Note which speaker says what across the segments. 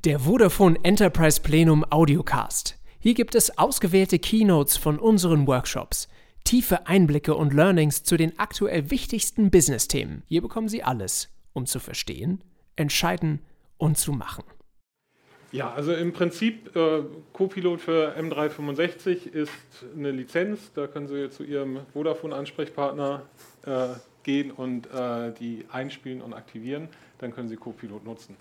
Speaker 1: Der Vodafone Enterprise Plenum Audiocast. Hier gibt es ausgewählte Keynotes von unseren Workshops, tiefe Einblicke und Learnings zu den aktuell wichtigsten Business-Themen. Hier bekommen Sie alles, um zu verstehen, entscheiden und zu machen.
Speaker 2: Ja, also im Prinzip Copilot für M365 ist eine Lizenz. Da können Sie zu Ihrem Vodafone-Ansprechpartner gehen und die einspielen und aktivieren. Dann können Sie Copilot nutzen.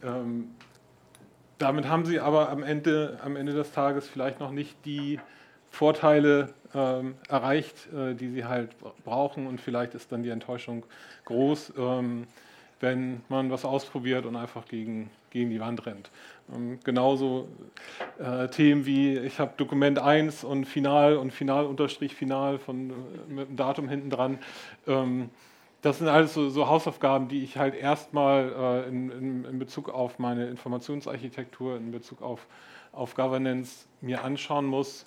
Speaker 2: Damit haben Sie aber am Ende des Tages vielleicht noch nicht die Vorteile erreicht, die Sie halt brauchen, und vielleicht ist dann die Enttäuschung groß, wenn man was ausprobiert und einfach gegen die Wand rennt. Genauso Themen wie, ich habe Dokument 1 und Final und Final-Final mit dem Datum hinten dran. Das sind alles so Hausaufgaben, die ich halt erstmal in Bezug auf meine Informationsarchitektur, in Bezug auf Governance mir anschauen muss,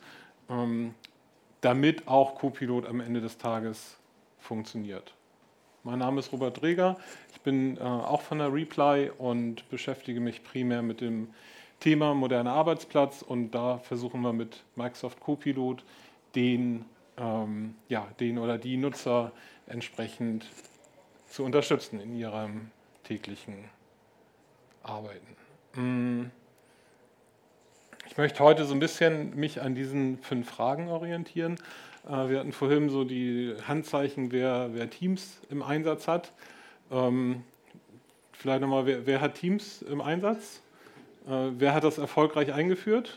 Speaker 2: damit auch Copilot am Ende des Tages funktioniert. Mein Name ist Robert Dreger, ich bin auch von der Reply und beschäftige mich primär mit dem Thema moderner Arbeitsplatz, und da versuchen wir mit Microsoft Copilot den oder die Nutzer entsprechend zu unterstützen in ihrem täglichen Arbeiten. Ich möchte heute so ein bisschen mich an diesen 5 Fragen orientieren. Wir hatten vorhin so die Handzeichen, wer Teams im Einsatz hat. Vielleicht nochmal, wer hat Teams im Einsatz? Wer hat das erfolgreich eingeführt?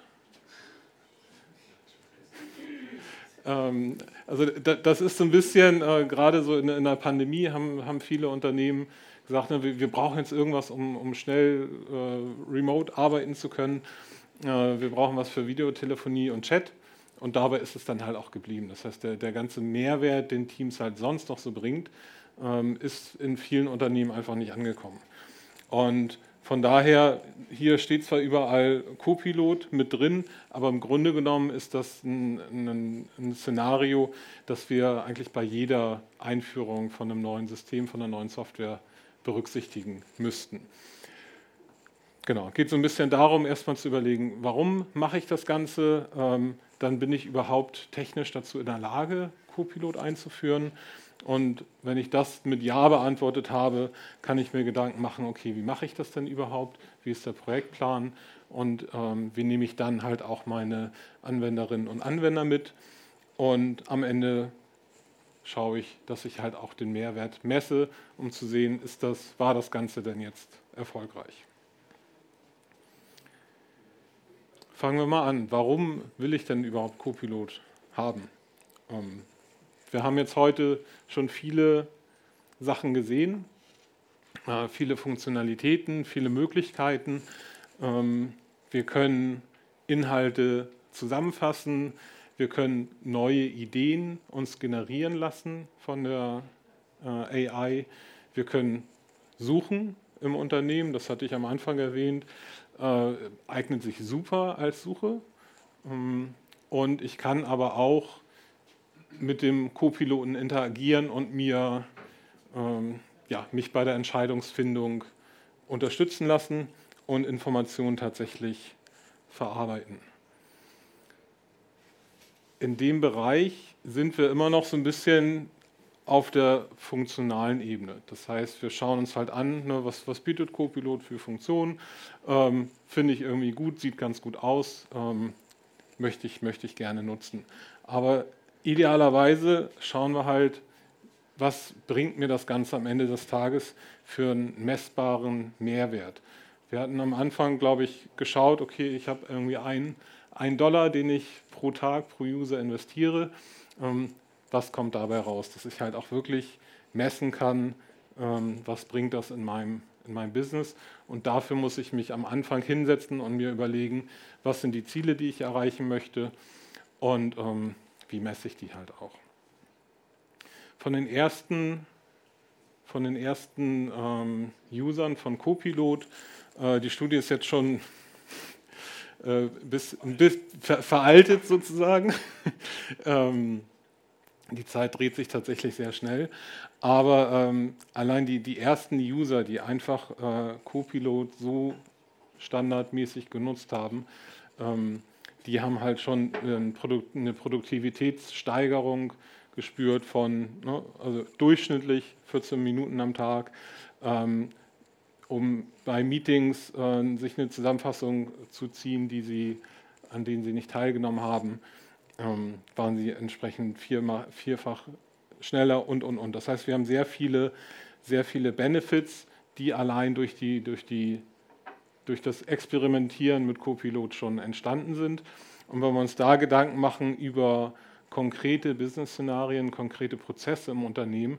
Speaker 2: Also das ist so ein bisschen, gerade so in der Pandemie haben viele Unternehmen gesagt, wir brauchen jetzt irgendwas, um schnell remote arbeiten zu können. Wir brauchen was für Videotelefonie und Chat, und dabei ist es dann halt auch geblieben. Das heißt, der ganze Mehrwert, den Teams halt sonst noch so bringt, ist in vielen Unternehmen einfach nicht angekommen. Und von daher, hier steht zwar überall Copilot mit drin, aber im Grunde genommen ist das ein Szenario, das wir eigentlich bei jeder Einführung von einem neuen System, von einer neuen Software berücksichtigen müssten. Genau, geht so ein bisschen darum, erstmal zu überlegen, warum mache ich das Ganze? Dann bin ich überhaupt technisch dazu in der Lage, Copilot einzuführen. Und wenn ich das mit Ja beantwortet habe, kann ich mir Gedanken machen, okay, wie mache ich das denn überhaupt? Wie ist der Projektplan? Und wie nehme ich dann halt auch meine Anwenderinnen und Anwender mit? Und am Ende schaue ich, dass ich halt auch den Mehrwert messe, um zu sehen, war das Ganze denn jetzt erfolgreich? Fangen wir mal an. Warum will ich denn überhaupt Copilot haben? Wir haben jetzt heute schon viele Sachen gesehen, viele Funktionalitäten, viele Möglichkeiten. Wir können Inhalte zusammenfassen, wir können neue Ideen uns generieren lassen von der AI, wir können suchen im Unternehmen, das hatte ich am Anfang erwähnt, eignet sich super als Suche, und ich kann aber auch mit dem Copiloten interagieren und mich bei der Entscheidungsfindung unterstützen lassen und Informationen tatsächlich verarbeiten. In dem Bereich sind wir immer noch so ein bisschen auf der funktionalen Ebene. Das heißt, wir schauen uns halt an, was bietet Copilot für Funktionen, finde ich irgendwie gut, sieht ganz gut aus, möchte ich gerne nutzen. Aber idealerweise schauen wir halt, was bringt mir das Ganze am Ende des Tages für einen messbaren Mehrwert. Wir hatten am Anfang, glaube ich, geschaut, okay, ich habe irgendwie $1, den ich pro Tag, pro User investiere. Was kommt dabei raus? Dass ich halt auch wirklich messen kann, was bringt das in meinem Business. Und dafür muss ich mich am Anfang hinsetzen und mir überlegen, was sind die Ziele, die ich erreichen möchte, und wie messe ich die halt auch. Von den ersten Usern von Copilot, die Studie ist jetzt schon ein bisschen veraltet sozusagen. Die Zeit dreht sich tatsächlich sehr schnell, aber allein die ersten User, die einfach Copilot so standardmäßig genutzt haben, die haben halt schon eine Produktivitätssteigerung gespürt von, ne, also durchschnittlich 14 Minuten am Tag, um bei Meetings sich eine Zusammenfassung zu ziehen, an denen sie nicht teilgenommen haben, waren sie entsprechend vierfach schneller und. Das heißt, wir haben sehr viele Benefits, die allein durch das Experimentieren mit Copilot schon entstanden sind. Und wenn wir uns da Gedanken machen über konkrete Business-Szenarien, konkrete Prozesse im Unternehmen,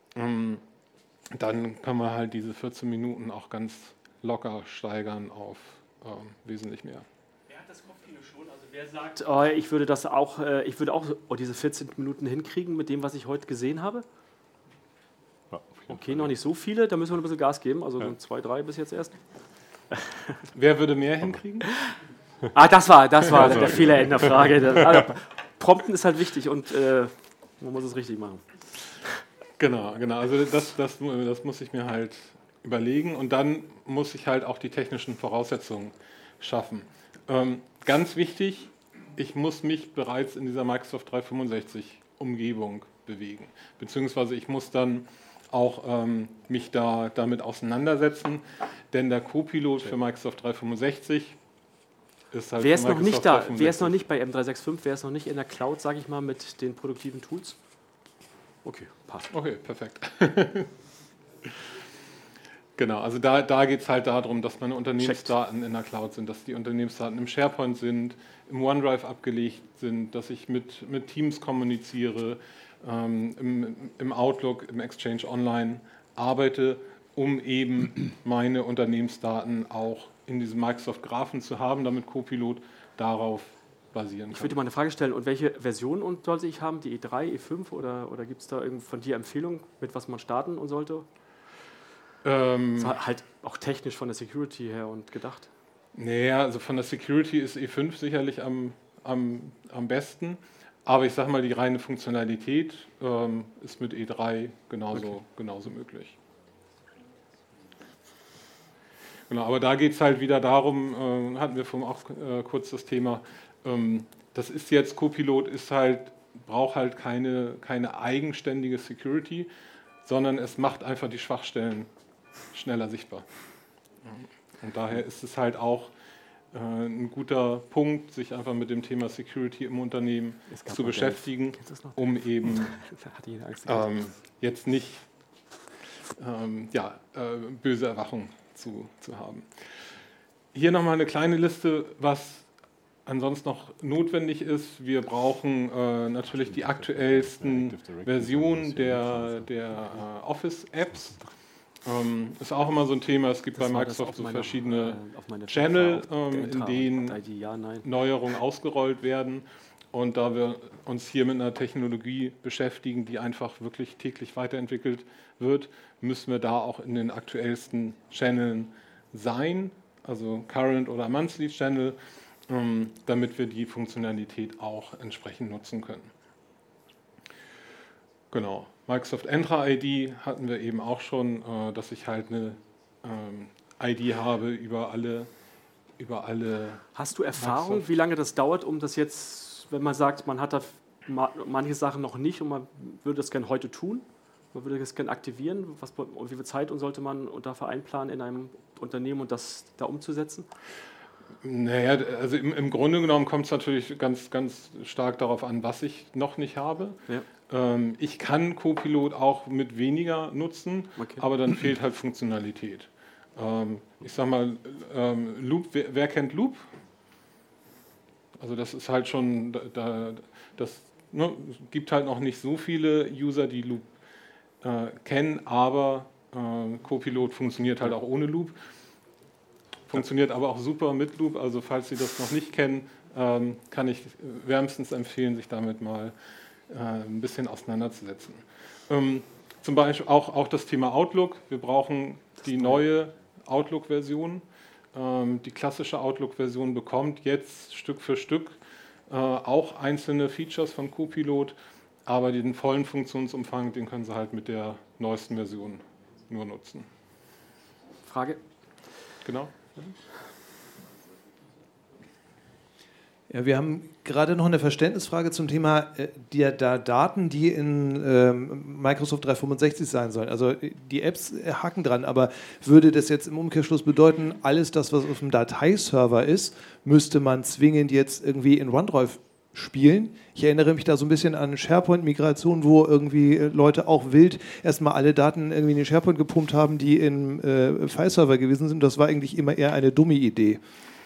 Speaker 2: dann können wir halt diese 14 Minuten auch ganz locker steigern auf wesentlich mehr.
Speaker 3: Wer hat das Kopfkino schon? Also wer sagt, ich würde auch diese 14 Minuten hinkriegen mit dem, was ich heute gesehen habe?
Speaker 4: Ja,
Speaker 3: okay, noch nicht so viele, da müssen wir ein bisschen Gas geben, also so 2, 3 bis jetzt erst.
Speaker 2: Wer würde mehr hinkriegen?
Speaker 3: Das war der Fehler in der Frage. Also, Prompten ist halt wichtig und man muss es richtig machen.
Speaker 2: Genau. Also das muss ich mir halt überlegen und dann muss ich halt auch die technischen Voraussetzungen schaffen. Ganz wichtig, ich muss mich bereits in dieser Microsoft 365 Umgebung bewegen, beziehungsweise ich muss dann auch mich damit auseinandersetzen, denn der Copilot für Microsoft 365 ist halt.
Speaker 3: Wer ist noch nicht da? Wer ist noch nicht bei M365? Wer ist noch nicht in der Cloud, sage ich mal, mit den produktiven Tools? Okay, passt.
Speaker 2: Okay, perfekt. Genau, also da geht es halt darum, dass meine Unternehmensdaten in der Cloud sind, dass die Unternehmensdaten im SharePoint sind, im OneDrive abgelegt sind, dass ich mit Teams kommuniziere, im Outlook, im Exchange Online arbeite, um eben meine Unternehmensdaten auch in diesem Microsoft Graphen zu haben, damit Copilot darauf basieren kann.
Speaker 3: Ich würde mal eine Frage stellen, und welche Version sollte ich haben? Die E3, E5 oder gibt es da von dir Empfehlungen, mit was man starten und sollte? Halt auch technisch von der Security her und gedacht.
Speaker 2: Naja, also von der Security ist E5 sicherlich am besten, aber ich sage mal, die reine Funktionalität ist mit E3 genauso möglich. Genau, aber da geht es halt wieder darum, hatten wir vorhin auch kurz das Thema, das ist jetzt, Copilot braucht halt keine eigenständige Security, sondern es macht einfach die Schwachstellen schneller sichtbar. Und daher ist es halt auch ein guter Punkt, sich einfach mit dem Thema Security im Unternehmen zu beschäftigen, um eben jetzt nicht böse Erwachungen zu haben. Hier nochmal eine kleine Liste, was ansonsten noch notwendig ist. Wir brauchen natürlich die aktuellsten Versionen der Office-Apps. Ist auch immer so ein Thema. Es gibt bei Microsoft so verschiedene Channel, in denen Neuerungen ausgerollt werden. Und da wir uns hier mit einer Technologie beschäftigen, die einfach wirklich täglich weiterentwickelt wird, müssen wir da auch in den aktuellsten Channeln sein, also Current oder Monthly Channel, damit wir die Funktionalität auch entsprechend nutzen können. Genau. Microsoft Entra ID hatten wir eben auch schon, dass ich halt eine ID habe über alle.
Speaker 3: Hast du Erfahrung, Microsoft? Wie lange das dauert, um das jetzt, wenn man sagt, man hat da manche Sachen noch nicht und man würde das gerne heute tun, man würde das gerne aktivieren, wie viel Zeit sollte man dafür einplanen in einem Unternehmen und das da umzusetzen?
Speaker 2: Naja, also im Grunde genommen kommt es natürlich ganz, ganz stark darauf an, was ich noch nicht habe. Ja. Ich kann Copilot auch mit weniger nutzen, aber dann fehlt halt Funktionalität. Ich sag mal, Loop, wer kennt Loop? Also das ist halt schon, es gibt halt noch nicht so viele User, die Loop kennen, aber Copilot funktioniert halt auch ohne Loop. Funktioniert aber auch super mit Loop, also falls Sie das noch nicht kennen, kann ich wärmstens empfehlen, sich damit mal ein bisschen auseinanderzusetzen. Zum Beispiel auch das Thema Outlook. Wir brauchen die neue Outlook-Version. Die klassische Outlook-Version bekommt jetzt Stück für Stück auch einzelne Features von Copilot, aber den vollen Funktionsumfang, den können Sie halt mit der neuesten Version nur nutzen.
Speaker 3: Frage?
Speaker 2: Genau.
Speaker 5: Ja, wir haben gerade noch eine Verständnisfrage zum Thema der Daten, die in Microsoft 365 sein sollen. Also die Apps haken dran, aber würde das jetzt im Umkehrschluss bedeuten, alles das, was auf dem Dateiserver ist, müsste man zwingend jetzt irgendwie in OneDrive spielen? Ich erinnere mich da so ein bisschen an SharePoint-Migration, wo irgendwie Leute auch wild erstmal alle Daten irgendwie in den SharePoint gepumpt haben, die im File-Server gewesen sind. Das war eigentlich immer eher eine dumme Idee.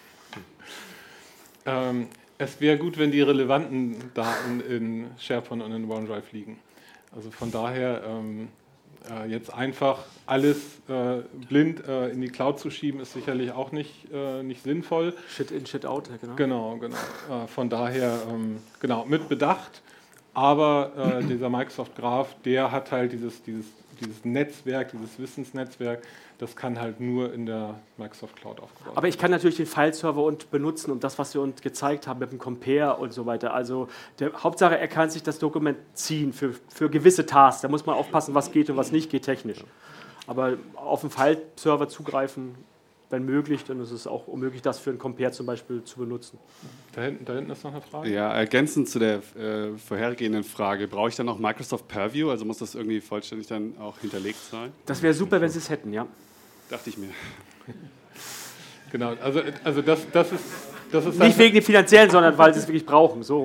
Speaker 2: Es wäre gut, wenn die relevanten Daten in SharePoint und in OneDrive liegen. Also von daher jetzt einfach alles blind in die Cloud zu schieben, ist sicherlich auch nicht sinnvoll.
Speaker 3: Shit in, Shit out, genau.
Speaker 2: Genau. Von daher genau mit Bedacht. Aber dieser Microsoft Graph, der hat halt dieses Netzwerk, dieses Wissensnetzwerk, das kann halt nur in der Microsoft Cloud aufgebaut werden.
Speaker 3: Aber ich kann natürlich den File-Server benutzen und das, was wir uns gezeigt haben mit dem Compare und so weiter. Also Hauptsache, er kann sich das Dokument ziehen für gewisse Tasks. Da muss man aufpassen, was geht und was nicht geht technisch. Aber auf den File-Server zugreifen, wenn möglich, dann ist es auch unmöglich, das für einen Compare zum Beispiel zu benutzen.
Speaker 2: Da hinten ist noch eine Frage.
Speaker 6: Ja, ergänzend zu der vorhergehenden Frage, brauche ich dann auch Microsoft Purview? Also muss das irgendwie vollständig dann auch hinterlegt sein?
Speaker 3: Das wäre super, wenn Sie es hätten, ja.
Speaker 6: Dachte ich mir.
Speaker 2: Genau, also das ist
Speaker 3: nicht wegen dem Finanziellen, sondern weil Sie es wirklich brauchen. So.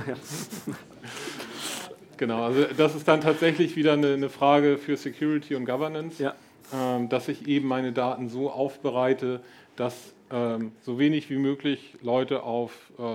Speaker 2: Genau, also das ist dann tatsächlich wieder eine Frage für Security und Governance,
Speaker 3: ja.
Speaker 2: Dass ich eben meine Daten so aufbereite, dass so wenig wie möglich Leute auf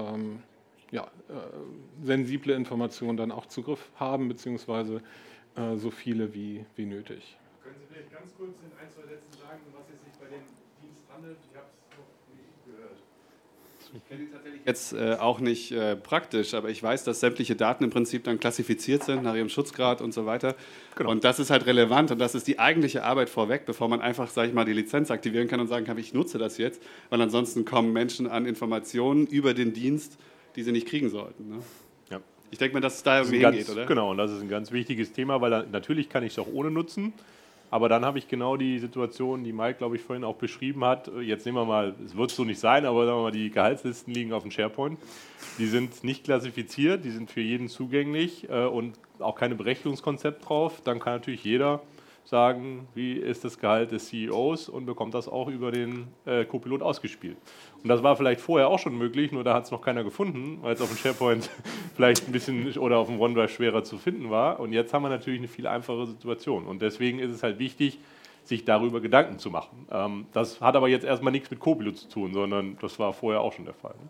Speaker 2: sensible Informationen dann auch Zugriff haben, beziehungsweise so viele wie nötig.
Speaker 7: Können Sie vielleicht ganz kurz in ein, zwei Sätzen sagen, um was es sich bei dem Dienst handelt? Ich habe es noch nicht gehört.
Speaker 6: Ich kenne ihn tatsächlich jetzt auch nicht praktisch, aber ich weiß, dass sämtliche Daten im Prinzip dann klassifiziert sind nach ihrem Schutzgrad und so weiter. Genau. Und das ist halt relevant und das ist die eigentliche Arbeit vorweg, bevor man einfach, sage ich mal, die Lizenz aktivieren kann und sagen kann, ich nutze das jetzt, weil ansonsten kommen Menschen an Informationen über den Dienst, die sie nicht kriegen sollten. Ne?
Speaker 4: Ja.
Speaker 6: Ich denke mal, dass es da irgendwie hingeht, oder?
Speaker 4: Genau, und das ist ein ganz wichtiges Thema, weil natürlich kann ich es auch ohne nutzen. Aber dann habe ich genau die Situation, die Mike, glaube ich, vorhin auch beschrieben hat. Jetzt nehmen wir mal, es wird so nicht sein, aber sagen wir mal, die Gehaltslisten liegen auf dem SharePoint. Die sind nicht klassifiziert, die sind für jeden zugänglich und auch kein Berechnungskonzept drauf. Dann kann natürlich jeder sagen, wie ist das Gehalt des CEOs und bekommt das auch über den Copilot ausgespielt. Und das war vielleicht vorher auch schon möglich, nur da hat es noch keiner gefunden, weil es auf dem SharePoint vielleicht ein bisschen oder auf dem OneDrive schwerer zu finden war. Und jetzt haben wir natürlich eine viel einfachere Situation. Und deswegen ist es halt wichtig, sich darüber Gedanken zu machen. Das hat aber jetzt erstmal nichts mit Copilot zu tun, sondern das war vorher auch schon der Fall.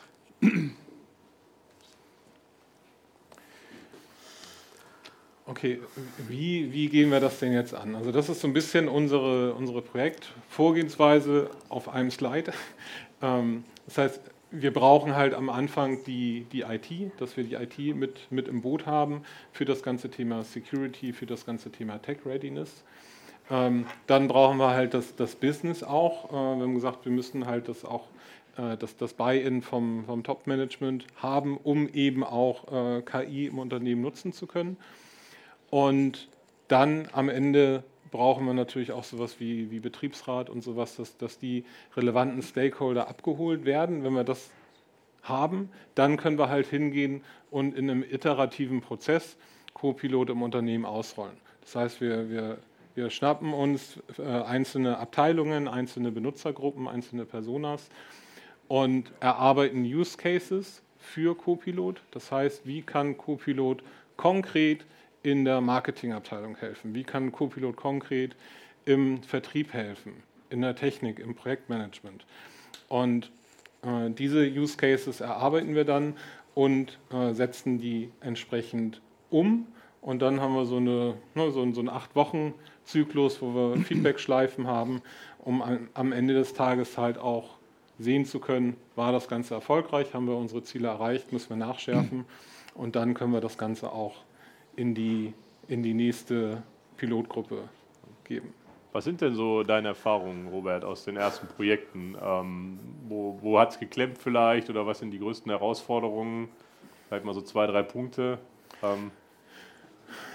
Speaker 2: Okay, wie gehen wir das denn jetzt an? Also das ist so ein bisschen unsere Projektvorgehensweise auf einem Slide. Das heißt, wir brauchen halt am Anfang die IT, dass wir die IT mit im Boot haben für das ganze Thema Security, für das ganze Thema Tech Readiness. Dann brauchen wir halt das Business auch. Wir haben gesagt, wir müssen halt das Buy-in vom Top-Management haben, um eben auch KI im Unternehmen nutzen zu können. Und dann am Ende brauchen wir natürlich auch sowas wie Betriebsrat und sowas, dass die relevanten Stakeholder abgeholt werden. Wenn wir das haben, dann können wir halt hingehen und in einem iterativen Prozess Copilot im Unternehmen ausrollen. Das heißt, wir schnappen uns einzelne Abteilungen, einzelne Benutzergruppen, einzelne Personas und erarbeiten Use Cases für Copilot. Das heißt, wie kann Copilot konkret in der Marketingabteilung helfen? Wie kann Copilot konkret im Vertrieb helfen, in der Technik, im Projektmanagement? Und diese Use Cases erarbeiten wir dann und setzen die entsprechend um. Und dann haben wir so einen 8-Wochen-Zyklus, wo wir Feedback-Schleifen haben, um am Ende des Tages halt auch sehen zu können, war das Ganze erfolgreich, haben wir unsere Ziele erreicht, müssen wir nachschärfen. Und dann können wir das Ganze auch in die nächste Pilotgruppe geben. Was sind denn so deine Erfahrungen, Robert, aus den ersten Projekten? Wo hat es geklemmt vielleicht oder was sind die größten Herausforderungen? Vielleicht mal so 2, 3 Punkte.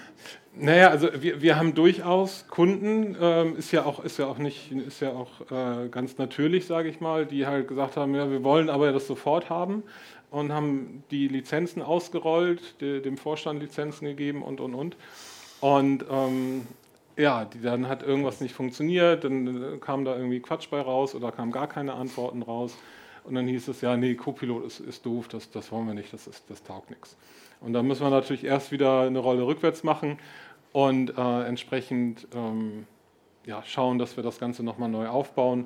Speaker 2: Naja, also wir haben durchaus Kunden, ist ja auch ganz natürlich, sage ich mal, die halt gesagt haben, ja, wir wollen aber das sofort haben und haben die Lizenzen ausgerollt, dem Vorstand Lizenzen gegeben und. Und dann hat irgendwas nicht funktioniert, dann kam da irgendwie Quatsch bei raus oder kamen gar keine Antworten raus. Und dann hieß es, ja, nee, Copilot ist doof, das wollen wir nicht, das taugt nichts. Und dann müssen wir natürlich erst wieder eine Rolle rückwärts machen und entsprechend schauen, dass wir das Ganze nochmal neu aufbauen.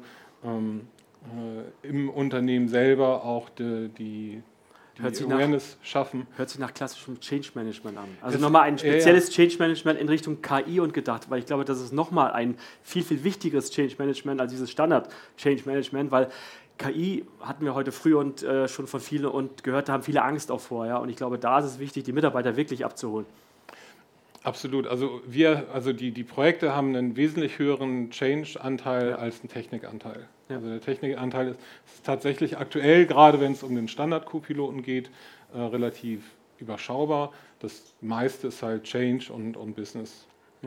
Speaker 2: Im Unternehmen selber auch die Awareness schaffen.
Speaker 3: Hört sich nach klassischem Change Management an. Also nochmal ein spezielles Change Management in Richtung KI und gedacht, weil ich glaube, das ist nochmal ein viel, viel wichtigeres Change Management als dieses Standard Change Management, weil KI hatten wir heute früh und schon von vielen und gehört, da haben viele Angst auch vor. Ja? Und ich glaube, da ist es wichtig, die Mitarbeiter wirklich abzuholen.
Speaker 2: Absolut. Also die Projekte haben einen wesentlich höheren Change-Anteil als einen Technikanteil. Ja. Also der Technikanteil ist tatsächlich aktuell, gerade wenn es um den Standard-Co-Piloten geht, relativ überschaubar. Das meiste ist halt Change und Business.
Speaker 3: Ja.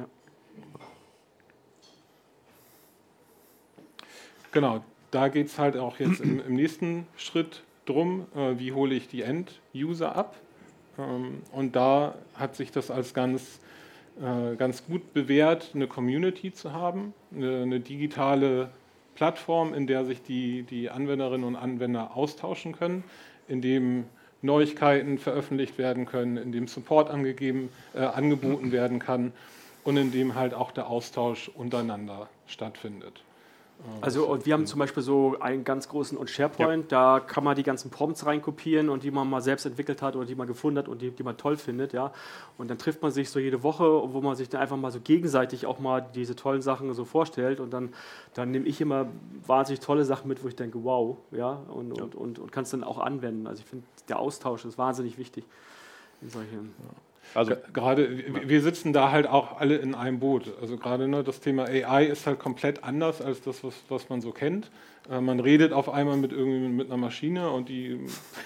Speaker 2: Genau. Da geht es halt auch jetzt im nächsten Schritt drum, wie hole ich die End-User ab. Und da hat sich das als ganz gut bewährt, eine Community zu haben, eine digitale Plattform, in der sich die Anwenderinnen und Anwender austauschen können, in dem Neuigkeiten veröffentlicht werden können, in dem Support angeboten werden kann und in dem halt auch der Austausch untereinander stattfindet.
Speaker 3: Also und wir haben zum Beispiel so einen ganz großen SharePoint, da kann man die ganzen Prompts reinkopieren und die man mal selbst entwickelt hat oder die man gefunden hat und die man toll findet, ja. Und dann trifft man sich so jede Woche, wo man sich dann einfach mal so gegenseitig auch mal diese tollen Sachen so vorstellt und dann nehme ich immer wahnsinnig tolle Sachen mit, wo ich denke, wow, ja, und kann es dann auch anwenden. Also ich finde, der Austausch ist wahnsinnig wichtig in solchen...
Speaker 2: Also gerade, wir sitzen da halt auch alle in einem Boot. Also gerade das Thema AI ist halt komplett anders als das, was man so kennt. Man redet auf einmal mit einer Maschine und die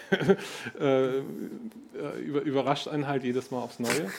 Speaker 2: überrascht einen halt jedes Mal aufs Neue.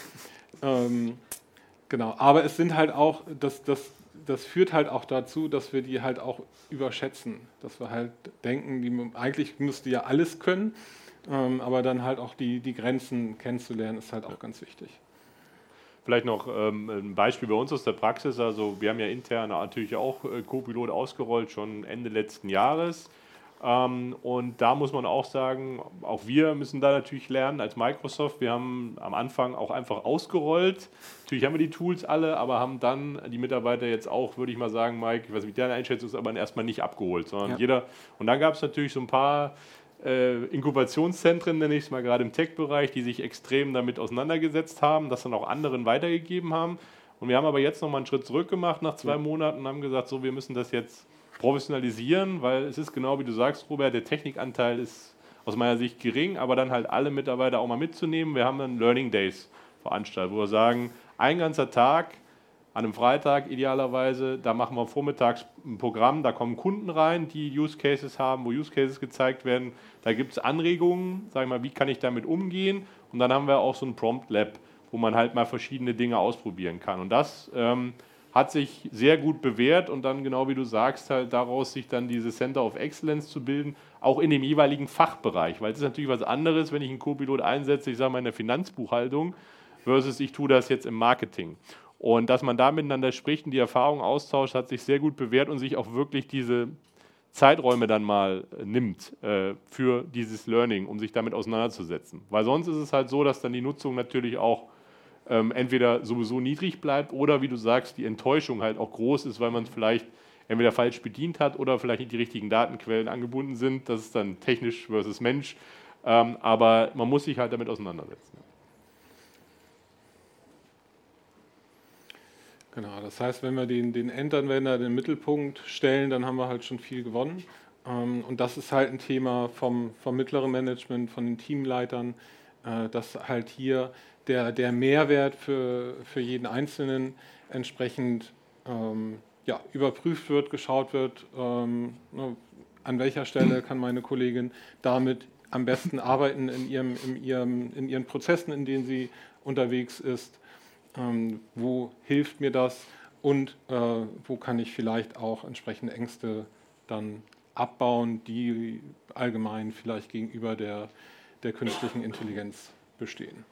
Speaker 2: Genau, aber es sind halt auch, das führt halt auch dazu, dass wir die halt auch überschätzen. Dass wir halt denken, eigentlich müsste ja alles können. Aber dann halt auch die Grenzen kennenzulernen, ist halt auch ganz wichtig.
Speaker 4: Vielleicht noch ein Beispiel bei uns aus der Praxis. Also wir haben ja intern natürlich auch Copilot ausgerollt, schon Ende letzten Jahres. Und da muss man auch sagen, auch wir müssen da natürlich lernen als Microsoft. Wir haben am Anfang auch einfach ausgerollt. Natürlich haben wir die Tools alle, aber haben dann die Mitarbeiter jetzt auch, würde ich mal sagen, Mike, ich weiß nicht, wie deine Einschätzung ist, aber erstmal nicht abgeholt, sondern jeder. Und dann gab es natürlich so ein paar Inkubationszentren, nenne ich es mal, gerade im Tech-Bereich, die sich extrem damit auseinandergesetzt haben, das dann auch anderen weitergegeben haben. Und wir haben aber jetzt nochmal einen Schritt zurück gemacht nach 2 Monaten und haben gesagt, so, wir müssen das jetzt professionalisieren, weil es ist genau wie du sagst, Robert, der Technikanteil ist aus meiner Sicht gering, aber dann halt alle Mitarbeiter auch mal mitzunehmen. Wir haben dann Learning Days veranstaltet, wo wir sagen, ein ganzer Tag, an einem Freitag idealerweise, da machen wir vormittags ein Programm, da kommen Kunden rein, die Use Cases haben, wo Use Cases gezeigt werden. Da gibt es Anregungen, sag ich mal, wie kann ich damit umgehen? Und dann haben wir auch so ein Prompt Lab, wo man halt mal verschiedene Dinge ausprobieren kann. Und das hat sich sehr gut bewährt und dann, genau wie du sagst, halt daraus sich dann diese Center of Excellence zu bilden, auch in dem jeweiligen Fachbereich. Weil es ist natürlich was anderes, wenn ich einen Copilot einsetze, ich sage mal in der Finanzbuchhaltung, versus ich tue das jetzt im Marketing. Und dass man da miteinander spricht und die Erfahrung austauscht, hat sich sehr gut bewährt und sich auch wirklich diese Zeiträume dann mal nimmt für dieses Learning, um sich damit auseinanderzusetzen. Weil sonst ist es halt so, dass dann die Nutzung natürlich auch entweder sowieso niedrig bleibt oder, wie du sagst, die Enttäuschung halt auch groß ist, weil man es vielleicht entweder falsch bedient hat oder vielleicht nicht die richtigen Datenquellen angebunden sind. Das ist dann technisch versus Mensch. Aber man muss sich halt damit auseinandersetzen.
Speaker 2: Genau, das heißt, wenn wir den Endanwender in den Mittelpunkt stellen, dann haben wir halt schon viel gewonnen. Und das ist halt ein Thema vom mittleren Management, von den Teamleitern, dass halt hier der Mehrwert für jeden Einzelnen entsprechend überprüft wird, geschaut wird, an welcher Stelle kann meine Kollegin damit am besten arbeiten in ihren Prozessen, in denen sie unterwegs ist. wo hilft mir das und wo kann ich vielleicht auch entsprechende Ängste dann abbauen, die allgemein vielleicht gegenüber der künstlichen Intelligenz bestehen.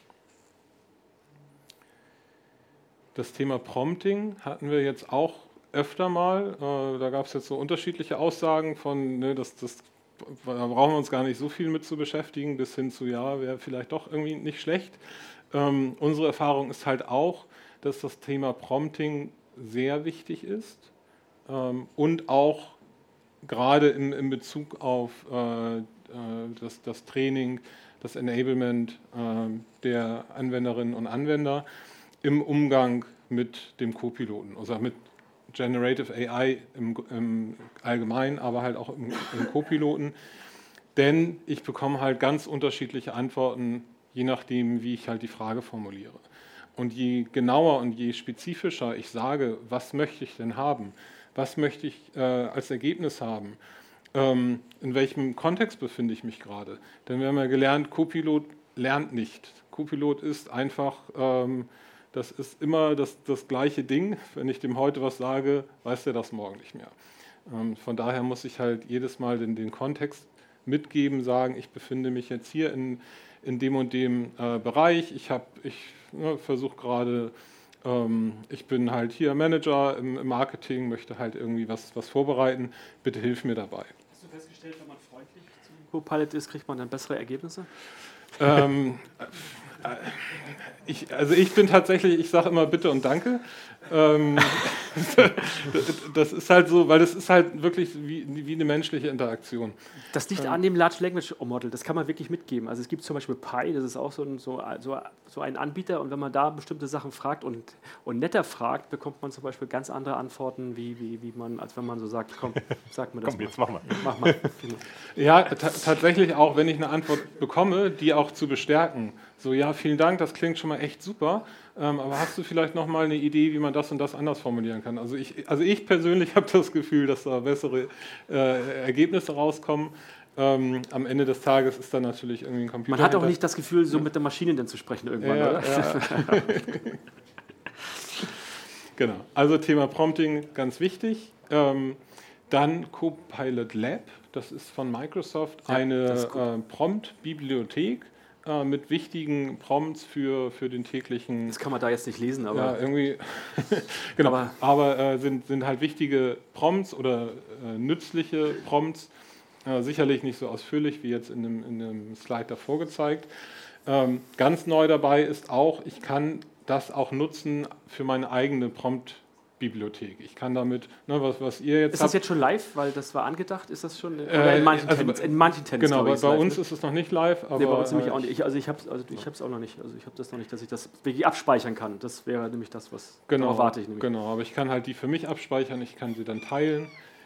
Speaker 2: Das Thema Prompting hatten wir jetzt auch öfter mal. Da gab es jetzt so unterschiedliche Aussagen von, ne, da brauchen wir uns gar nicht so viel mit zu beschäftigen, bis hin zu, ja, wäre vielleicht doch irgendwie nicht schlecht. Unsere Erfahrung ist halt auch, dass das Thema Prompting sehr wichtig ist und auch gerade in Bezug auf das Training, das Enablement der Anwenderinnen und Anwender im Umgang mit dem Co-Piloten, also mit Generative AI im Allgemeinen, aber halt auch im Co-Piloten. Denn ich bekomme halt ganz unterschiedliche Antworten, je nachdem, wie ich halt die Frage formuliere. Und je genauer und je spezifischer ich sage, was möchte ich denn haben, was möchte ich als Ergebnis haben, in welchem Kontext befinde ich mich gerade. Denn wir haben ja gelernt, Co-Pilot lernt nicht. Co-Pilot ist einfach, das ist immer das gleiche Ding. Wenn ich dem heute was sage, weiß der das morgen nicht mehr. Von daher muss ich halt jedes Mal den Kontext mitgeben, sagen, ich befinde mich jetzt hier in dem und dem Bereich. Ich versuche gerade, ich bin halt hier Manager im Marketing, möchte halt irgendwie was vorbereiten. Bitte hilf mir dabei.
Speaker 3: Hast du festgestellt, wenn man freundlich zum Co-Pilot ist, kriegt man dann bessere Ergebnisse?
Speaker 2: Ich bin tatsächlich, ich sage immer Bitte und Danke. Das ist halt so, weil das ist halt wirklich wie eine menschliche Interaktion.
Speaker 3: Das liegt an dem Large Language Model, das kann man wirklich mitgeben. Also es gibt zum Beispiel Pi, das ist auch so ein Anbieter, und wenn man da bestimmte Sachen fragt und netter fragt, bekommt man zum Beispiel ganz andere Antworten, wie man, als wenn man so sagt, komm, sag mir das
Speaker 4: Komm, jetzt mach mal.
Speaker 3: Mach mal.
Speaker 2: Ja, tatsächlich auch, wenn ich eine Antwort bekomme, die auch zu bestärken. So, ja, vielen Dank, das klingt schon mal echt super, aber hast du vielleicht noch mal eine Idee, wie man das und das anders formulieren kann? Also ich persönlich habe das Gefühl, dass da bessere Ergebnisse rauskommen. Am Ende des Tages ist da natürlich irgendwie ein Computer.
Speaker 3: Man hat auch nicht das Gefühl, so mit der Maschine dann zu sprechen irgendwann,
Speaker 2: ja,
Speaker 3: oder?
Speaker 2: Ja. Genau, also Thema Prompting, ganz wichtig. Dann Copilot Lab, das ist von Microsoft, eine Prompt-Bibliothek mit wichtigen Prompts für den täglichen...
Speaker 3: Das kann man da jetzt nicht lesen, aber...
Speaker 2: Ja, irgendwie... genau, aber sind halt wichtige Prompts oder nützliche Prompts, sicherlich nicht so ausführlich wie jetzt in dem Slide davor gezeigt. Ganz neu dabei ist auch, ich kann das auch nutzen für meine eigene Prompt-Bibliothek. Ich kann damit, was ihr jetzt
Speaker 3: Ist das jetzt schon live, weil das war angedacht? Ist das schon oder in manchen Tenants?
Speaker 2: Genau, bei uns ist es noch nicht live. Aber
Speaker 3: nee, bei uns nämlich auch nicht. Ich habe es auch noch nicht. Also ich habe das noch nicht, dass ich das wirklich abspeichern kann. Das wäre nämlich das, was darauf warte ich nämlich.
Speaker 2: Genau, aber ich kann halt die für mich abspeichern, ich kann sie dann teilen.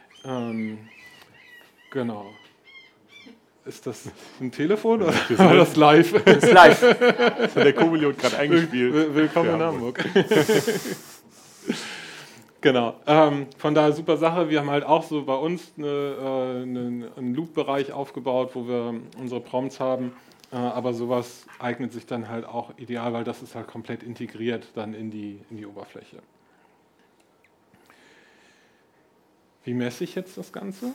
Speaker 2: Genau. Ist das ein Telefon oder war das live?
Speaker 3: Das ist live.
Speaker 4: Das hat der Co-Pilot gerade eingespielt.
Speaker 2: Willkommen in Hamburg. Genau. Von daher super Sache. Wir haben halt auch so bei uns einen Loop-Bereich aufgebaut, wo wir unsere Prompts haben. Aber sowas eignet sich dann halt auch ideal, weil das ist halt komplett integriert dann in die Oberfläche. Wie messe ich jetzt das Ganze?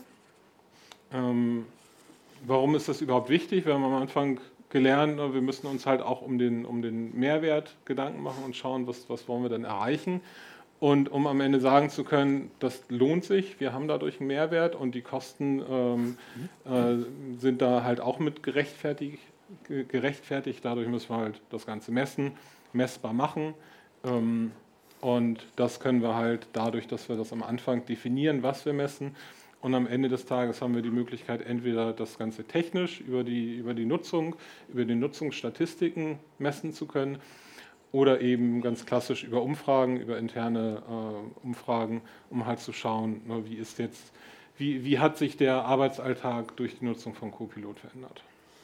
Speaker 2: Warum ist das überhaupt wichtig? Wir haben am Anfang gelernt, wir müssen uns halt auch um den Mehrwert Gedanken machen und schauen, was wollen wir denn erreichen. Und um am Ende sagen zu können, das lohnt sich, wir haben dadurch einen Mehrwert und die Kosten sind da halt auch mit gerechtfertigt. Dadurch müssen wir halt das Ganze messbar machen. Und das können wir halt dadurch, dass wir das am Anfang definieren, was wir messen. Und am Ende des Tages haben wir die Möglichkeit, entweder das Ganze technisch über die Nutzung, über die Nutzungsstatistiken messen zu können oder eben ganz klassisch über Umfragen, über interne Umfragen, um halt zu schauen, wie hat sich der Arbeitsalltag durch die Nutzung von Copilot verändert.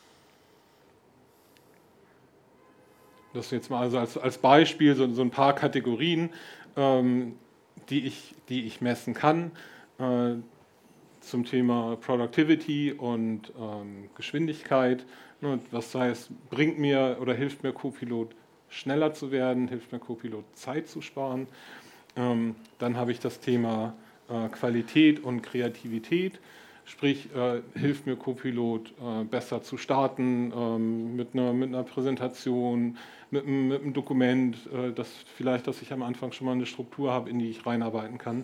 Speaker 2: Das jetzt mal also als Beispiel so ein paar Kategorien, die ich messen kann. Zum Thema Productivity und Geschwindigkeit. Was heißt, bringt mir oder hilft mir Copilot schneller zu werden, hilft mir Copilot Zeit zu sparen. Dann habe ich das Thema Qualität und Kreativität, sprich hilft mir Copilot besser zu starten mit einer Präsentation, mit einem Dokument, dass ich am Anfang schon mal eine Struktur habe, in die ich reinarbeiten kann.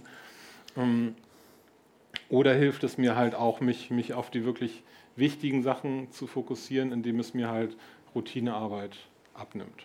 Speaker 2: Oder hilft es mir halt auch, mich auf die wirklich wichtigen Sachen zu fokussieren, indem es mir halt Routinearbeit abnimmt.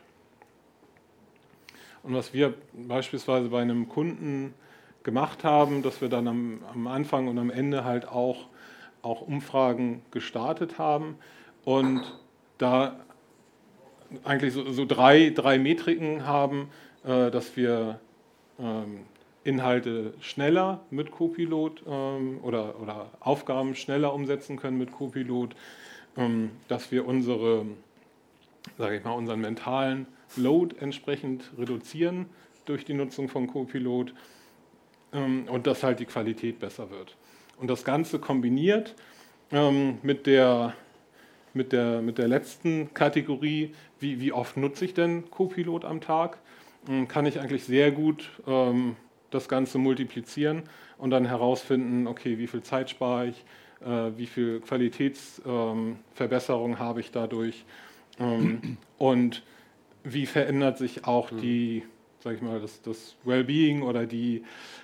Speaker 2: Und was wir beispielsweise bei einem Kunden gemacht haben, dass wir dann am Anfang und am Ende halt auch Umfragen gestartet haben und da eigentlich so drei Metriken haben, dass wir Inhalte schneller mit Copilot oder Aufgaben schneller umsetzen können mit Copilot, dass wir unseren mentalen Load entsprechend reduzieren durch die Nutzung von Copilot und dass halt die Qualität besser wird. Und das Ganze kombiniert mit der letzten Kategorie, wie oft nutze ich denn Copilot am Tag, kann ich eigentlich sehr gut das Ganze multiplizieren und dann herausfinden, okay, wie viel Zeit spare ich, wie viel Qualitätsverbesserung habe ich dadurch und wie verändert sich auch das Wellbeing oder die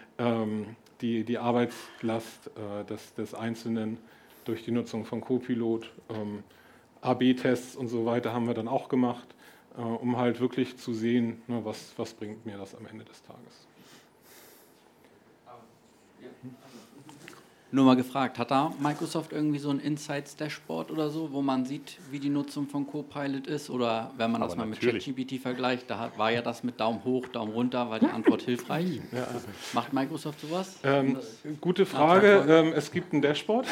Speaker 2: Arbeitslast des Einzelnen durch die Nutzung von Copilot. AB-Tests und so weiter haben wir dann auch gemacht, um halt wirklich zu sehen, was bringt mir das am Ende des Tages.
Speaker 8: Nur mal gefragt, hat da Microsoft irgendwie so ein Insights-Dashboard oder so, wo man sieht, wie die Nutzung von Copilot ist? Oder wenn man das mal mit ChatGPT vergleicht, war ja das mit Daumen hoch, Daumen runter, war die Antwort hilfreich. Ja. Macht Microsoft sowas?
Speaker 2: Gute Frage. Es gibt ein Dashboard.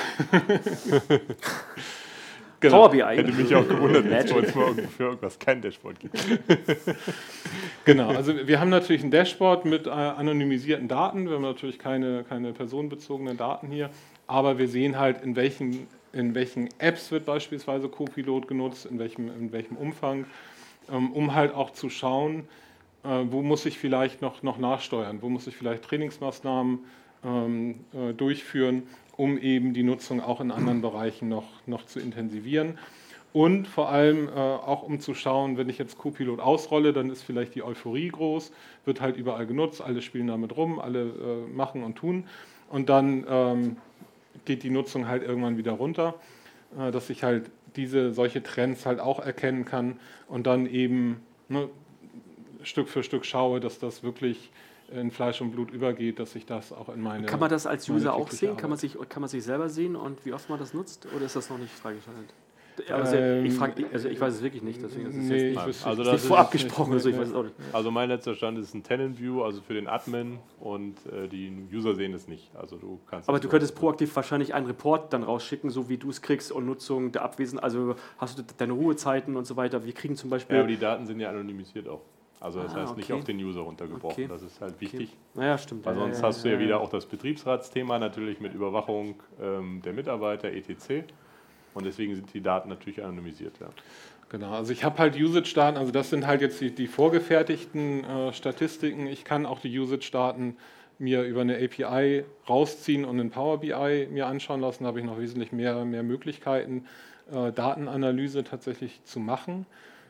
Speaker 3: Genau. Power BI.
Speaker 4: Hätte mich auch gewundert, wenn es für irgendwas kein Dashboard gibt.
Speaker 2: Genau, also wir haben natürlich ein Dashboard mit anonymisierten Daten. Wir haben natürlich keine personenbezogenen Daten hier, aber wir sehen halt, in welchen Apps wird beispielsweise Copilot genutzt, in welchem Umfang, um halt auch zu schauen, wo muss ich vielleicht noch nachsteuern, wo muss ich vielleicht Trainingsmaßnahmen durchführen, um eben die Nutzung auch in anderen Bereichen noch zu intensivieren. Und vor allem auch um zu schauen, wenn ich jetzt Copilot ausrolle, dann ist vielleicht die Euphorie groß, wird halt überall genutzt, alle spielen damit rum, alle machen und tun. Und dann geht die Nutzung halt irgendwann wieder runter, dass ich halt solche Trends halt auch erkennen kann und dann eben Stück für Stück schaue, dass das wirklich in Fleisch und Blut übergeht, dass ich das auch in meine...
Speaker 3: Kann man das als User auch sehen? Kann man sich selber sehen und wie oft man das nutzt? Oder ist das noch nicht freigeschaltet? Ich weiß es wirklich nicht, deswegen ist es jetzt nicht vorab gesprochen. Ich weiß es auch nicht.
Speaker 4: Also mein letzter Stand ist ein Tenant View, also für den Admin, und die User sehen es nicht. Also
Speaker 3: aber du könntest proaktiv wahrscheinlich einen Report dann rausschicken, so wie du es kriegst, und Nutzung der Abwesen, also hast du deine Ruhezeiten und so weiter. Wir kriegen zum Beispiel...
Speaker 4: Ja, aber die Daten sind ja anonymisiert auch. Also das heißt nicht auf den User runtergebrochen, das ist halt wichtig.
Speaker 3: Naja, stimmt.
Speaker 4: Weil sonst hast du ja wieder auch das Betriebsratsthema natürlich mit Überwachung der Mitarbeiter, etc. Und deswegen sind die Daten natürlich anonymisiert. Ja.
Speaker 2: Genau, also ich habe halt Usage-Daten, also das sind halt jetzt die vorgefertigten Statistiken. Ich kann auch die Usage-Daten mir über eine API rausziehen und in Power BI mir anschauen lassen. Da habe ich noch wesentlich mehr Möglichkeiten, Datenanalyse tatsächlich zu machen.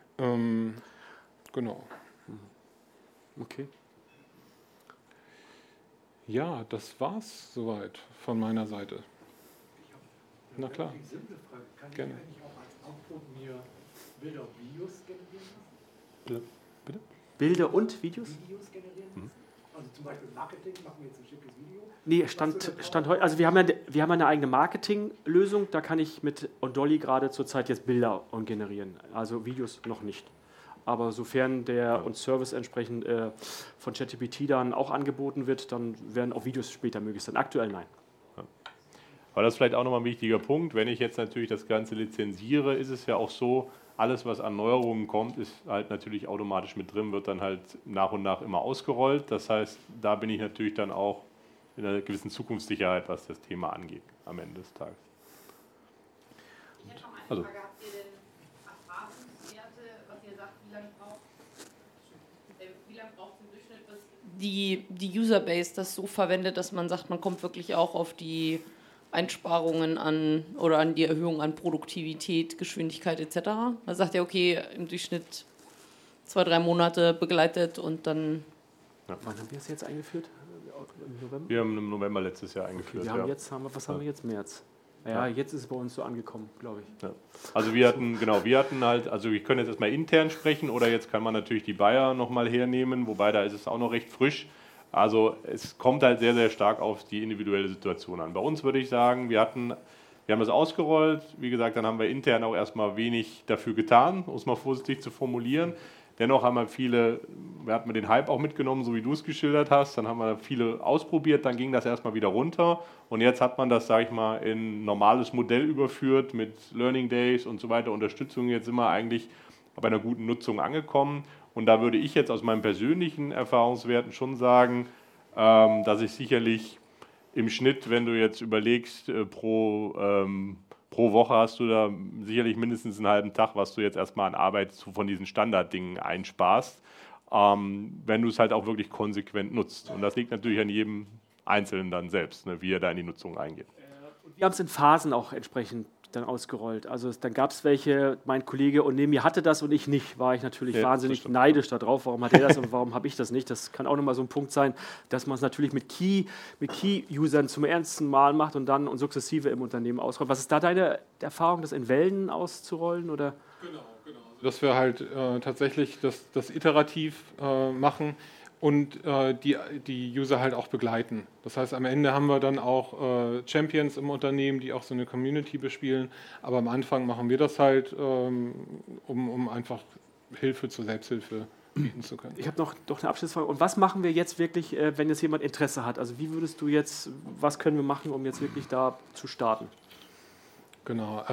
Speaker 2: Genau.
Speaker 3: Okay.
Speaker 2: Ja, das war's soweit von meiner Seite. Na klar.
Speaker 7: Eine simple Frage. Kann ich eigentlich auch als Output mir Bilder und Videos generieren lassen?
Speaker 2: Bitte?
Speaker 3: Bilder und Videos?
Speaker 7: Videos generieren lassen? Also zum Beispiel Marketing, machen wir jetzt ein schickes Video.
Speaker 3: Nee, Stand heute. Also wir haben ja eine eigene Marketinglösung, da kann ich mit Ondolly gerade zurzeit jetzt Bilder generieren. Also Videos noch nicht. Aber sofern der und Service entsprechend von ChatGPT dann auch angeboten wird, dann werden auch Videos später möglich sein. Aktuell nein.
Speaker 4: Aber das ist vielleicht auch nochmal ein wichtiger Punkt. Wenn ich jetzt natürlich das Ganze lizenziere, ist es ja auch so, alles, was an Neuerungen kommt, ist halt natürlich automatisch mit drin, wird dann halt nach und nach immer ausgerollt. Das heißt, da bin ich natürlich dann auch in einer gewissen Zukunftssicherheit, was das Thema angeht, am Ende des Tages.
Speaker 9: Ich hätte noch eine Frage. Habt ihr denn Erfahrungswerte, was ihr sagt, wie lange braucht lange braucht es im Durchschnitt, dass die Userbase das so verwendet, dass man sagt, man kommt wirklich auch auf die Einsparungen an oder an die Erhöhung an Produktivität, Geschwindigkeit etc.? Man sagt ja, okay, im Durchschnitt 2-3 Monate begleitet und dann...
Speaker 3: Ja. Wann haben wir es jetzt eingeführt? Im November?
Speaker 4: Wir haben im November letztes Jahr eingeführt.
Speaker 3: Okay, was haben wir jetzt? März? Ja, jetzt ist es bei uns so angekommen, glaube ich.
Speaker 4: Ja. Also wir hatten halt, also wir können jetzt erstmal intern sprechen oder jetzt kann man natürlich die Bayer nochmal hernehmen, wobei da ist es auch noch recht frisch. Also es kommt halt sehr, sehr stark auf die individuelle Situation an. Bei uns würde ich sagen, wir haben das ausgerollt. Wie gesagt, dann haben wir intern auch erstmal wenig dafür getan, um es mal vorsichtig zu formulieren. Dennoch haben wir hatten den Hype auch mitgenommen, so wie du es geschildert hast. Dann haben wir viele ausprobiert, dann ging das erstmal wieder runter. Und jetzt hat man das, sage ich mal, in ein normales Modell überführt mit Learning Days und so weiter, Unterstützung. Jetzt sind wir eigentlich bei einer guten Nutzung angekommen. Und da würde ich jetzt aus meinen persönlichen Erfahrungswerten schon sagen, dass ich sicherlich im Schnitt, wenn du jetzt überlegst, pro Woche hast du da sicherlich mindestens einen halben Tag, was du jetzt erstmal an Arbeit von diesen Standarddingen einsparst, wenn du es halt auch wirklich konsequent nutzt. Und das liegt natürlich an jedem Einzelnen dann selbst, ne, wie er da in die Nutzung eingeht.
Speaker 3: Wir haben es in Phasen auch entsprechend dann ausgerollt. Also dann gab es welche, mein Kollege und neben mir hatte das und ich nicht. War ich natürlich wahnsinnig neidisch darauf. Warum hat er das und warum habe ich das nicht? Das kann auch nochmal so ein Punkt sein, dass man es natürlich mit Key-Usern zum ersten Mal macht und dann sukzessive im Unternehmen ausrollt. Was ist da deine Erfahrung, das in Wellen auszurollen? Oder?
Speaker 2: Genau. Dass wir halt tatsächlich das iterativ machen und die User halt auch begleiten. Das heißt, am Ende haben wir dann auch Champions im Unternehmen, die auch so eine Community bespielen. Aber am Anfang machen wir das halt, um einfach Hilfe zur Selbsthilfe bieten zu können.
Speaker 3: Ich habe noch eine Abschlussfrage. Und was machen wir jetzt wirklich, wenn jetzt jemand Interesse hat? Also wie würdest du jetzt, was können wir machen, um jetzt wirklich da zu starten?
Speaker 2: Genau.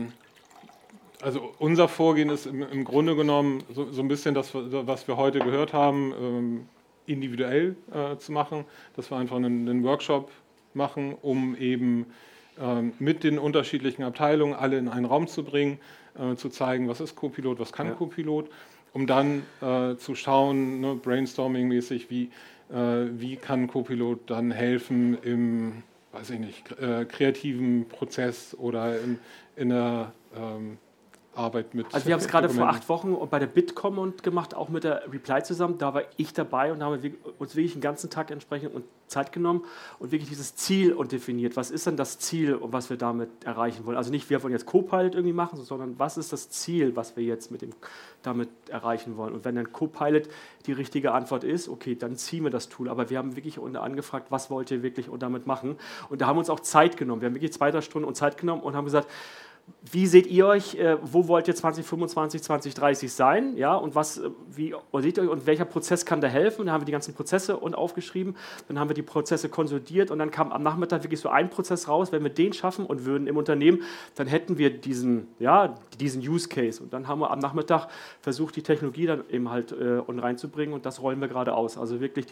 Speaker 2: Also unser Vorgehen ist im Grunde genommen so ein bisschen das, was wir heute gehört haben, individuell zu machen, dass wir einfach einen Workshop machen, um eben mit den unterschiedlichen Abteilungen alle in einen Raum zu bringen, zu zeigen, was ist Copilot, was kann Copilot, um dann zu schauen, ne, brainstorming-mäßig, wie kann Copilot dann helfen im, weiß ich nicht, kreativen Prozess oder in der Arbeit mit.
Speaker 3: Also wir haben es gerade vor 8 Wochen bei der Bitkom gemacht, auch mit der Reply zusammen. Da war ich dabei und da haben wir uns wirklich den ganzen Tag entsprechend Zeit genommen und wirklich dieses Ziel definiert. Was ist denn das Ziel und was wir damit erreichen wollen? Also nicht, wir wollen jetzt Copilot irgendwie machen, sondern was ist das Ziel, was wir jetzt damit erreichen wollen? Und wenn dann Copilot die richtige Antwort ist, okay, dann ziehen wir das Tool. Aber wir haben wirklich angefragt, was wollt ihr wirklich damit machen? Und da haben wir uns auch Zeit genommen. Wir haben wirklich 2-3 Stunden uns Zeit genommen und haben gesagt, wie seht ihr euch, wo wollt ihr 2025, 2030 sein? Ja, und wie seht ihr euch und welcher Prozess kann da helfen? Dann haben wir die ganzen Prozesse aufgeschrieben, dann haben wir die Prozesse konsolidiert und dann kam am Nachmittag wirklich so ein Prozess raus. Wenn wir den schaffen und würden im Unternehmen, dann hätten wir diesen Use Case. Und dann haben wir am Nachmittag versucht, die Technologie dann eben halt reinzubringen und das rollen wir gerade aus. Also wirklich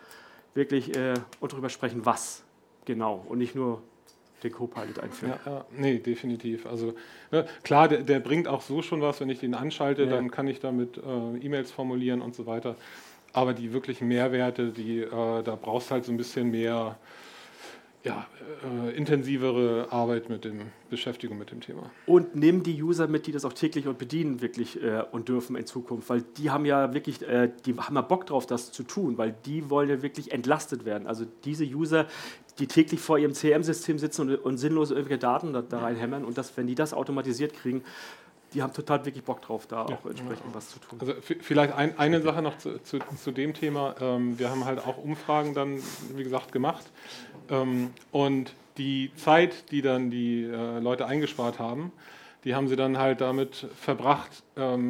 Speaker 3: und darüber sprechen, was genau und nicht nur den Copilot einführen.
Speaker 2: Ja, nee, definitiv. Also klar, der bringt auch so schon was, wenn ich den anschalte, dann kann ich damit E-Mails formulieren und so weiter. Aber die wirklichen Mehrwerte, da brauchst du halt so ein bisschen mehr intensivere Arbeit Beschäftigung mit dem Thema.
Speaker 3: Und nimm die User mit, die das auch täglich bedienen wirklich und dürfen in Zukunft, weil die haben ja wirklich, die haben ja Bock drauf, das zu tun, weil die wollen ja wirklich entlastet werden. Also diese User, die täglich vor ihrem CRM-System sitzen und sinnlos irgendwelche Daten da reinhämmern und wenn die das automatisiert kriegen, die haben total wirklich Bock drauf, da auch entsprechend was zu tun.
Speaker 2: Also vielleicht eine Sache noch zu dem Thema. Wir haben halt auch Umfragen dann, wie gesagt, gemacht. Und die Zeit, die dann die Leute eingespart haben, die haben sie dann halt damit verbracht,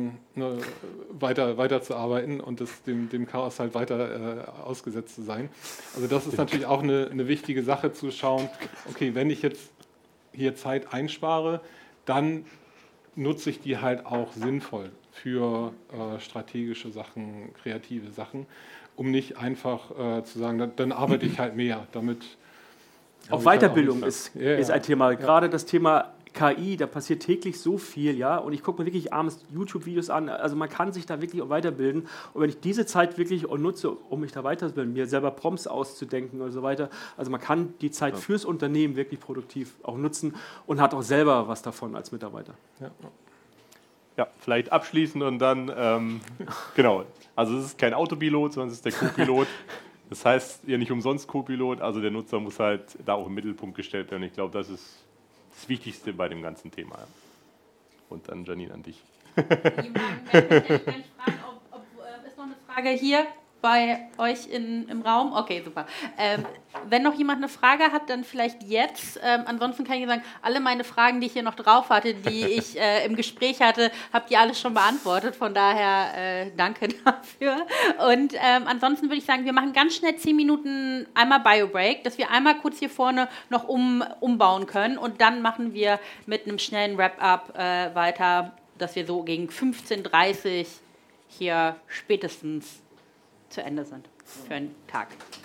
Speaker 2: weiter zu arbeiten und dem Chaos halt weiter ausgesetzt zu sein. Also das ist natürlich auch eine wichtige Sache zu schauen, okay, wenn ich jetzt hier Zeit einspare, dann nutze ich die halt auch sinnvoll für strategische Sachen, kreative Sachen, um nicht einfach zu sagen, dann arbeite ich halt mehr. Damit
Speaker 3: auch Weiterbildung ist ein Thema. Gerade das Thema KI, da passiert täglich so viel, ja, und ich gucke mir wirklich abends YouTube-Videos an, also man kann sich da wirklich weiterbilden und wenn ich diese Zeit wirklich nutze, um mich da weiterzubilden, mir selber Prompts auszudenken und so weiter, also man kann die Zeit fürs Unternehmen wirklich produktiv auch nutzen und hat auch selber was davon als Mitarbeiter.
Speaker 4: Ja, vielleicht abschließend und dann, genau, also es ist kein Autopilot, sondern es ist der Co-Pilot. Das heißt ja nicht umsonst Co-Pilot, also der Nutzer muss halt da auch im Mittelpunkt gestellt werden. Ich glaube, das ist das Wichtigste bei dem ganzen Thema. Und dann Janine an dich.
Speaker 10: Ich fragen, ob ist noch eine Frage hier bei euch im Raum? Okay, super. Wenn noch jemand eine Frage hat, dann vielleicht jetzt. Ansonsten kann ich sagen, alle meine Fragen, die ich hier noch drauf hatte, die ich im Gespräch hatte, habt ihr alles schon beantwortet. Von daher danke dafür. Und ansonsten würde ich sagen, wir machen ganz schnell 10 Minuten einmal Bio-Break, dass wir einmal kurz hier vorne noch umbauen können. Und dann machen wir mit einem schnellen Wrap-up weiter, dass wir so gegen 15:30 Uhr hier spätestens zu Ende sind für einen Tag.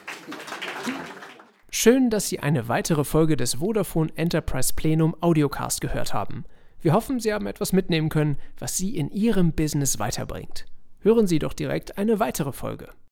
Speaker 1: Schön, dass Sie eine weitere Folge des Vodafone Enterprise Plenum Audiocast gehört haben. Wir hoffen, Sie haben etwas mitnehmen können, was Sie in Ihrem Business weiterbringt. Hören Sie doch direkt eine weitere Folge.